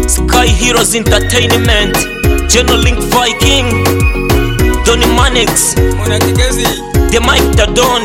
Sky Heroes Entertainment, General Link Viking, Donny Manix, The Mike Tadon,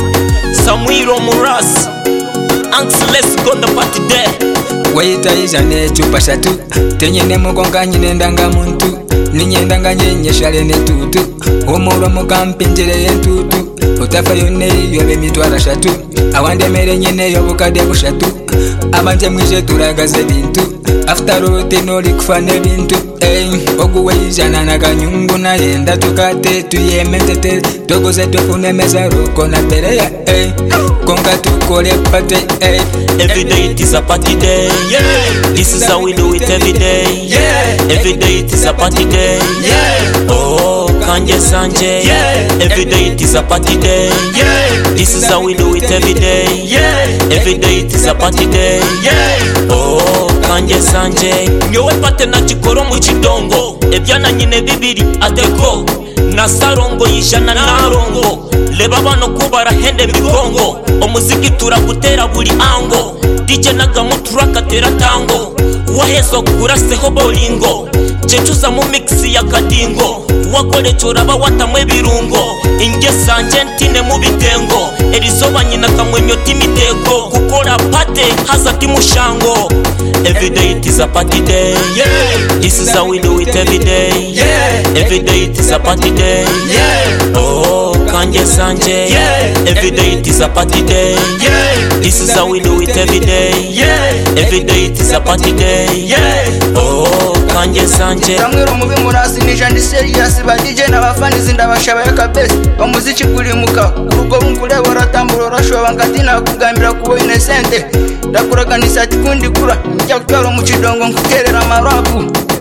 Samuiro Muras, Uncle Let's go the party there. Waita izane chupa shatu tenyene mugonga nyinendanga muntu ninyendanga nyenye shale ne tutu omoro mukampinjire yentutu utafa yone yobe mitwara shatu awande mere nyene yobukade bushatu abanje mwije turagaze bintu after rote no likufane bintu oguwe izana nakanyungu na yenda tukate tuyementete togoze tufune meza roko na bereya konga tukole pate Every day it is a party day. Yeah. This is how we do it every day. Yeah. Every day it is a party day. Yeah. Oh, Kanje Sanje. Yeah. Every day it is a party day. Yeah. This is how we do it every day. Yeah. Every day it is a party day. Yeah. Oh, Kanje Sanje. Nyowe pate na chikoro mu chidongo. Ebyana nyine bibiri adeko. Na sarongo yishana narongo. Leba bano kubara hende migongo. Omuziki turagutera buri ango. DJ nagamutura katera tango. Waheso kuraseho bolingo. Chechuza mu mixi ya kadingo. Wakole choraba watamwe birungo. Inge sanje ntine mu bitengo. Erizoba nyina kamwenyo timitego. Kukora pate haza timushango. Every day it is a party day. Yeah. This is how we do it every day. Yeah. Every day it is a party day. Yeah. Oh, Kanje Sanje. Yeah. Every day it is a party day. Yeah. This is how we do it every day. Yeah. Every day it is a party day. Yeah. Oh, Kanje Sanje. Kamwiro mubi murasi nisha ndi serious ba DJ na bafani zindabashabaye kabese omuziki kuri muka urugo bunkure baratambura rashoba ngatina kugambira kubo innocent ndakuraganisa ati kundi kura njya kutwara mu kidongo nkuterera amarapu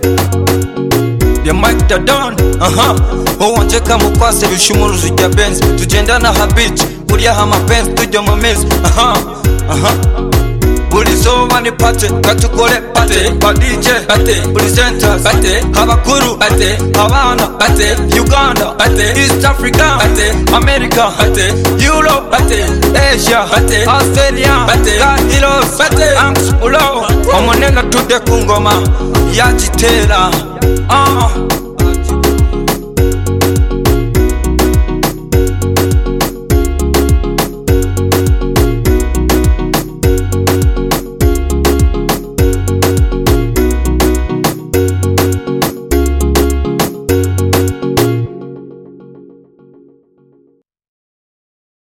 The Mike Tadon, uwanjeka mukwase bishumuruzi rya Benz tugendana habit buriya hamapenzi tujya mu mezi buri zoba ni pate katukore pate ba DJ pate presenters pate abakuru pate abana pate Uganda pate East Africa pate America pate Europe pate Asia pate Australia pate Heroes pate Anks Ulo omonena tude kungoma yajitera